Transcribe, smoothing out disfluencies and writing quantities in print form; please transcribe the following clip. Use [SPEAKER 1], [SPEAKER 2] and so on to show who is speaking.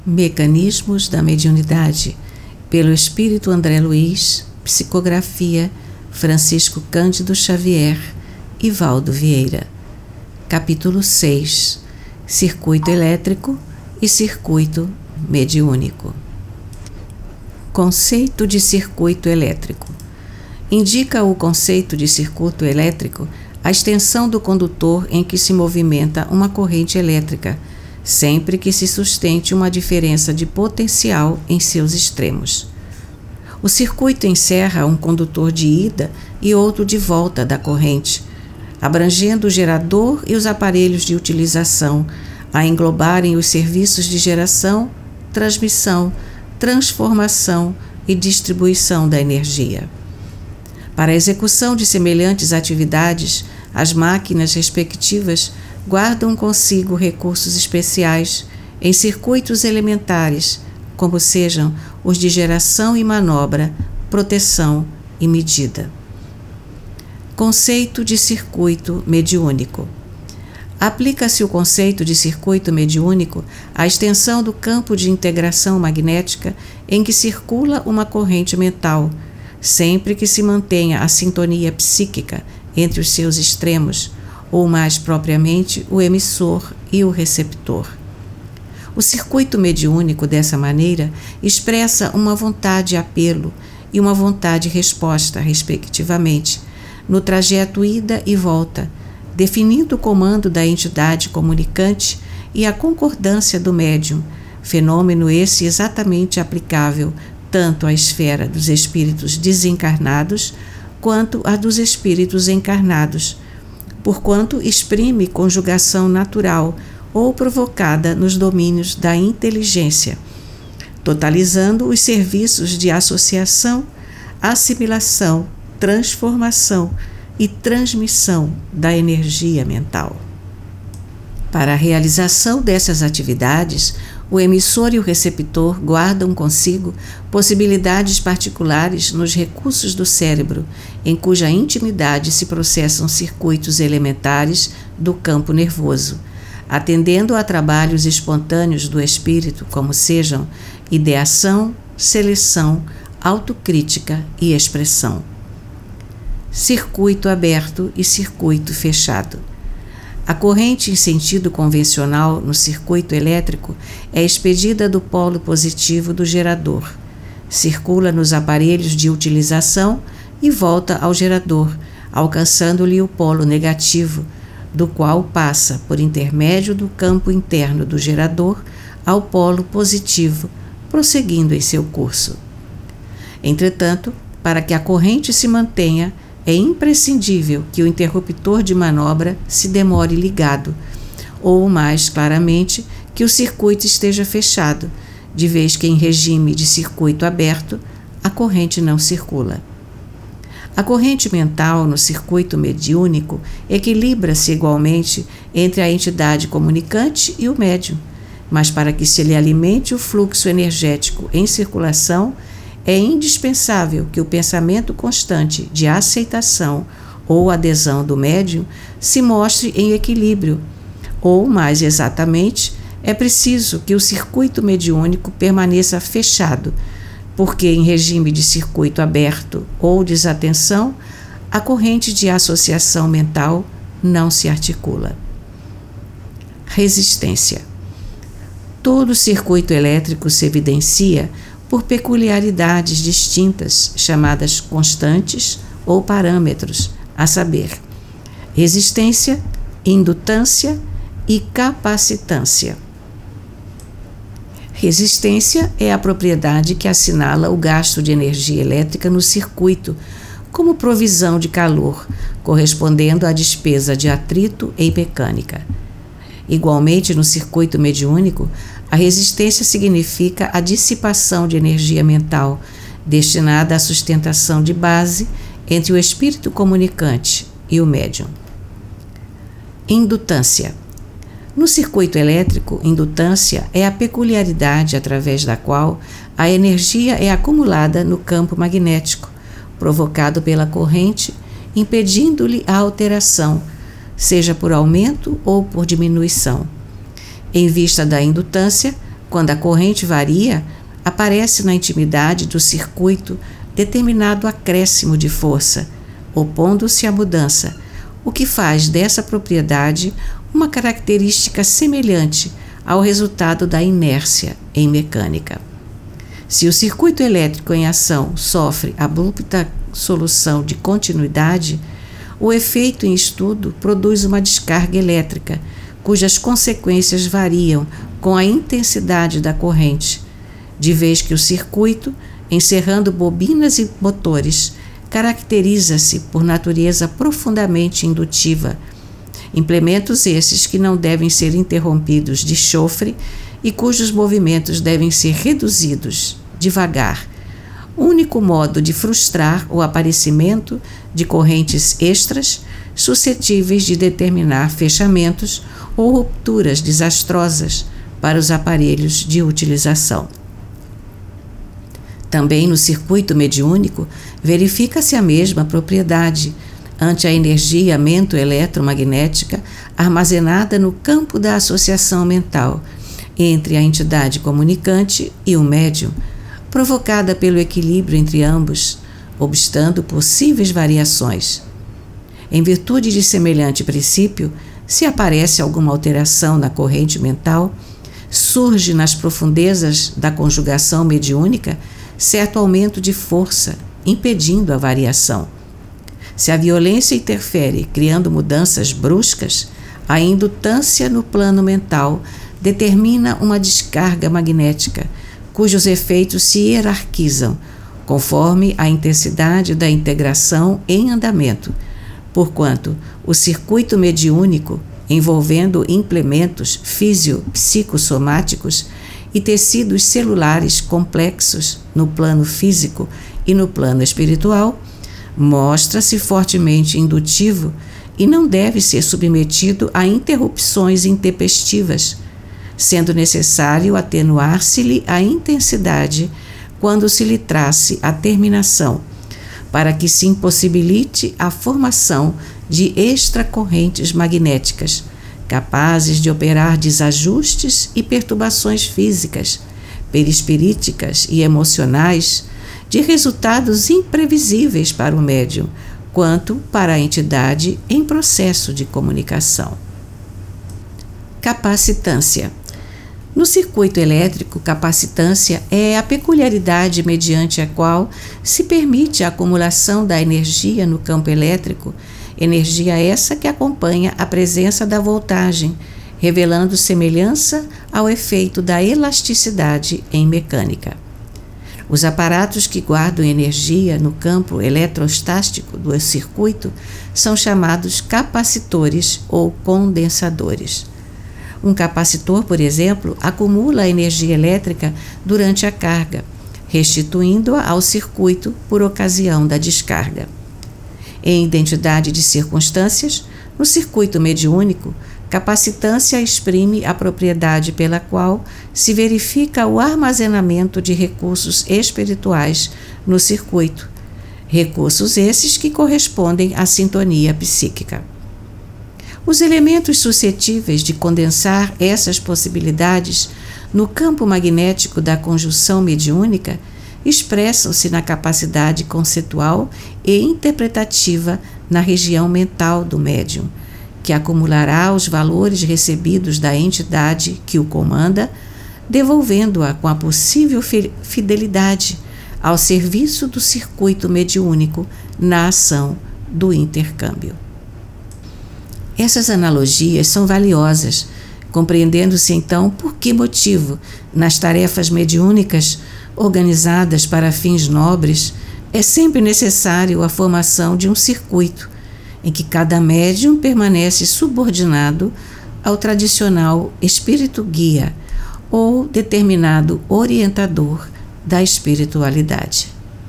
[SPEAKER 1] Mecanismos da mediunidade, pelo Espírito André Luiz, psicografia Francisco Cândido Xavier e Valdo Vieira. Capítulo 6. Circuito elétrico e circuito mediúnico. Conceito de circuito elétrico. Indica o conceito de circuito elétrico a extensão do condutor em que se movimenta uma corrente elétrica, sempre que se sustente uma diferença de potencial em seus extremos. O circuito encerra um condutor de ida e outro de volta da corrente, abrangendo o gerador e os aparelhos de utilização, a englobarem os serviços de geração, transmissão, transformação e distribuição da energia. Para a execução de semelhantes atividades, as máquinas respectivas guardam consigo recursos especiais em circuitos elementares, como sejam os de geração e manobra, proteção e medida. Conceito de circuito mediúnico. Aplica-se o conceito de circuito mediúnico à extensão do campo de integração magnética em que circula uma corrente mental, sempre que se mantenha a sintonia psíquica entre os seus extremos, ou mais propriamente o emissor e o receptor. O circuito mediúnico, dessa maneira, expressa uma vontade apelo e uma vontade resposta, respectivamente, no trajeto ida e volta, definindo o comando da entidade comunicante e a concordância do médium, fenômeno esse exatamente aplicável tanto à esfera dos espíritos desencarnados quanto à dos espíritos encarnados, porquanto exprime conjugação natural ou provocada nos domínios da inteligência, totalizando os serviços de associação, assimilação, transformação e transmissão da energia mental. Para a realização dessas atividades, o emissor e o receptor guardam consigo possibilidades particulares nos recursos do cérebro, em cuja intimidade se processam circuitos elementares do campo nervoso, atendendo a trabalhos espontâneos do espírito, como sejam ideação, seleção, autocrítica e expressão. Circuito aberto e circuito fechado. A corrente em sentido convencional no circuito elétrico é expedida do polo positivo do gerador, circula nos aparelhos de utilização e volta ao gerador, alcançando-lhe o polo negativo, do qual passa, por intermédio do campo interno do gerador, ao polo positivo, prosseguindo em seu curso. Entretanto, para que a corrente se mantenha, é imprescindível que o interruptor de manobra se demore ligado, ou, mais claramente, que o circuito esteja fechado, de vez que em regime de circuito aberto, a corrente não circula. A corrente mental no circuito mediúnico equilibra-se igualmente entre a entidade comunicante e o médium, mas para que se lhe alimente o fluxo energético em circulação, é indispensável que o pensamento constante de aceitação ou adesão do médium se mostre em equilíbrio, ou, mais exatamente, é preciso que o circuito mediúnico permaneça fechado, porque em regime de circuito aberto ou desatenção, a corrente de associação mental não se articula. Resistência. Todo circuito elétrico se evidencia por peculiaridades distintas, chamadas constantes ou parâmetros, a saber, resistência, indutância e capacitância. Resistência é a propriedade que assinala o gasto de energia elétrica no circuito, como provisão de calor, correspondendo à despesa de atrito em mecânica. Igualmente, no circuito mediúnico, a resistência significa a dissipação de energia mental, destinada à sustentação de base entre o espírito comunicante e o médium. Indutância. No circuito elétrico, indutância é a peculiaridade através da qual a energia é acumulada no campo magnético, provocado pela corrente, impedindo-lhe a alteração, seja por aumento ou por diminuição. Em vista da indutância, Quando a corrente varia, aparece na intimidade do circuito determinado acréscimo de força, opondo-se à mudança, o que faz dessa propriedade uma característica semelhante ao resultado da inércia em mecânica. Se o circuito elétrico em ação sofre abrupta solução de continuidade, o efeito em estudo produz uma descarga elétrica, cujas consequências variam com a intensidade da corrente, de vez que o circuito, encerrando bobinas e motores, caracteriza-se por natureza profundamente indutiva, implementos esses que não devem ser interrompidos de chofre e cujos movimentos devem ser reduzidos devagar, único modo de frustrar o aparecimento de correntes extras suscetíveis de determinar fechamentos ou rupturas desastrosas para os aparelhos de utilização. Também no circuito mediúnico verifica-se a mesma propriedade ante a energia mento-eletromagnética armazenada no campo da associação mental entre a entidade comunicante e o médium, provocada pelo equilíbrio entre ambos, obstando possíveis variações. Em virtude de semelhante princípio, se aparece alguma alteração na corrente mental, surge nas profundezas da conjugação mediúnica certo aumento de força, impedindo a variação. Se a violência interfere, criando mudanças bruscas, a indutância no plano mental determina uma descarga magnética, cujos efeitos se hierarquizam, conforme a intensidade da integração em andamento, porquanto o circuito mediúnico, envolvendo implementos físio-psicossomáticos e tecidos celulares complexos no plano físico e no plano espiritual, mostra-se fortemente indutivo e não deve ser submetido a interrupções intempestivas, sendo necessário atenuar-se-lhe a intensidade quando se lhe trace a terminação, para que se impossibilite a formação de extracorrentes magnéticas, capazes de operar desajustes e perturbações físicas, perispiríticas e emocionais, de resultados imprevisíveis para o médium, quanto para a entidade em processo de comunicação. Capacitância. No circuito elétrico, capacitância é a peculiaridade mediante a qual se permite a acumulação da energia no campo elétrico, energia essa que acompanha a presença da voltagem, revelando semelhança ao efeito da elasticidade em mecânica. Os aparatos que guardam energia no campo eletrostático do circuito são chamados capacitores ou condensadores. Um capacitor, por exemplo, acumula a energia elétrica durante a carga, restituindo-a ao circuito por ocasião da descarga. Em identidade de circunstâncias, no circuito mediúnico, capacitância exprime a propriedade pela qual se verifica o armazenamento de recursos espirituais no circuito, recursos esses que correspondem à sintonia psíquica. Os elementos suscetíveis de condensar essas possibilidades no campo magnético da conjunção mediúnica expressam-se na capacidade conceitual e interpretativa na região mental do médium, que acumulará os valores recebidos da entidade que o comanda, devolvendo-a com a possível fidelidade ao serviço do circuito mediúnico na ação do intercâmbio. Essas analogias são valiosas, compreendendo-se então por que motivo, nas tarefas mediúnicas organizadas para fins nobres, é sempre necessário a formação de um circuito em que cada médium permanece subordinado ao tradicional espírito guia ou determinado orientador da espiritualidade.